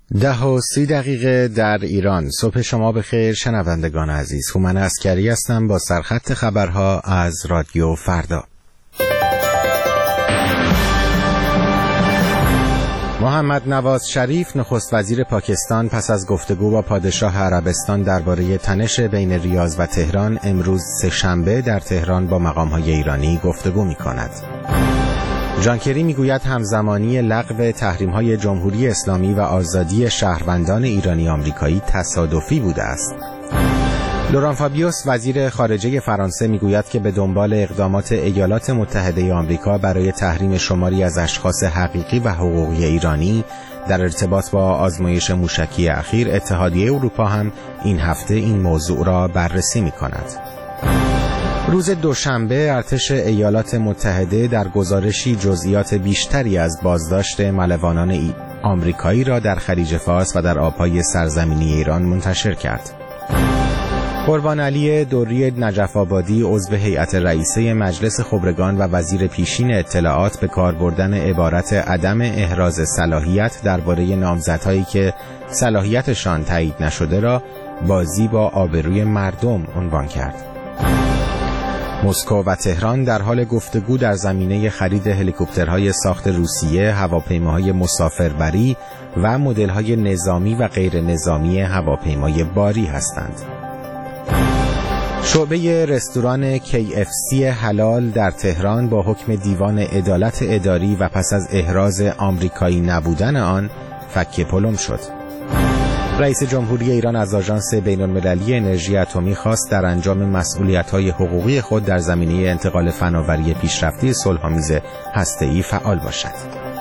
10:30 در ایران. صبح شما بخیر شنوندگان عزیز. هومن عسکری هستم با سرخط خبرها از رادیو فردا. محمد نواز شریف نخست وزیر پاکستان پس از گفتگو با پادشاه عربستان درباره تنش بین ریاض و تهران امروز سه‌شنبه در تهران با مقام‌های ایرانی گفتگو می‌کند. جان کری میگوید همزمانی لغو تحریم‌های جمهوری اسلامی و آزادی شهروندان ایرانی آمریکایی تصادفی بوده است. لوران فابیوس وزیر خارجه فرانسه میگوید که به دنبال اقدامات ایالات متحده آمریکا برای تحریم شماری از اشخاص حقیقی و حقوقی ایرانی در ارتباط با آزمایش موشکی اخیر، اتحادیه اروپا هم این هفته این موضوع را بررسی می‌کند. روز دوشنبه ارتش ایالات متحده در گزارشی جزئیات بیشتری از بازداشت ملوانان آمریکایی را در خلیج فارس و در آبهای سرزمینی ایران منتشر کرد. قربان علی دوری نجف آبادی عضو هیئت رئیسه مجلس خبرگان و وزیر پیشین اطلاعات به کار بردن عبارت عدم احراز صلاحیت درباره نامزدهایی که صلاحیتشان تایید نشده را بازی با آبروی مردم عنوان کرد. مسکو و تهران در حال گفتگو در زمینه خرید هلیکوپترهای ساخت روسیه، هواپیماهای مسافربری و مدل‌های نظامی و غیر نظامی هواپیمای باری هستند. شعبه رستوران KFC حلال در تهران با حکم دیوان عدالت اداری و پس از احراز آمریکایی نبودن آن فک پلم شد. رئیس جمهوری ایران از آژانس بین‌المللی انرژی اتمی خواست در انجام مسئولیت‌های حقوقی خود در زمینه انتقال فناوری پیشرفته صلح‌آمیز هسته‌ای فعال باشد.